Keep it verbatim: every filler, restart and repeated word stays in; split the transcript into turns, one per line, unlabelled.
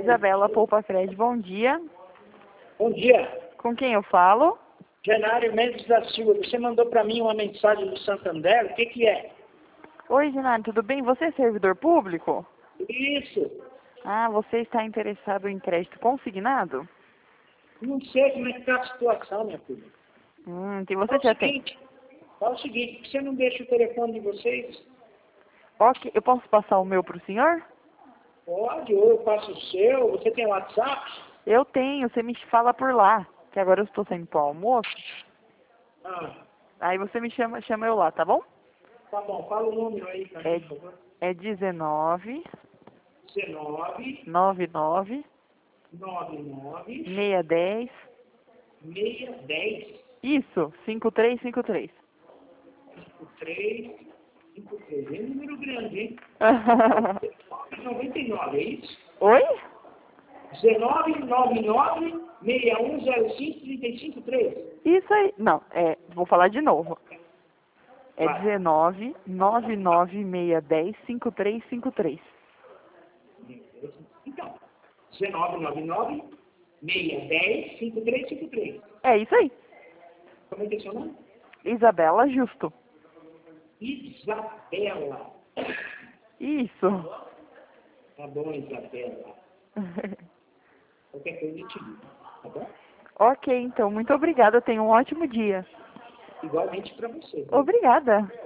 Isabela Poupa Cred, bom dia.
Bom dia.
Com quem eu falo?
Genário Mendes da Silva. Você mandou para mim uma mensagem do Santander. O que que é?
Oi, Genário, tudo bem? Você é servidor público?
Isso.
Ah, você está interessado em crédito consignado?
Não sei como é que está a situação, minha filha.
Hum, que você
Fala o
já tem.
seguinte, fala o seguinte, por que você não deixa o telefone de vocês?
Ok, eu posso passar o meu para o senhor?
Pode, ou eu passo o seu. Você tem WhatsApp?
Eu tenho, você me fala por lá, que agora eu estou saindo para o almoço.
Ah,
Aí você me chama, chama eu lá, tá bom?
tá bom. Fala o número aí para
É,
mim, por favor.
é dezenove,
dezenove,
noventa e nove,
noventa e nove,
seiscentos e dez.
seiscentos e dez,
Isso, cinco três cinco três.
cinquenta e três, cinquenta e três. É um número grande, hein? noventa e nove, é isso?
Oi?
dezenove, noventa e nove, sessenta e um, zero cinco, trinta e cinco, três.
Isso aí. Não, é, vou falar de novo. É
Vai.
dezenove, noventa e nove, seiscentos e dez, cinco três cinco três.
Então, dezenove, noventa e nove, seiscentos e dez, cinquenta e três, cinquenta e três.
É isso aí.
Como é que é seu nome?
Isabela Justo.
Isabela.
Isso.
Tá bom, Isabela. Qualquer coisa eu te ligo, tá bom?
Ok, então, muito obrigada. Tenha um ótimo dia.
Igualmente para você. Viu?
Obrigada.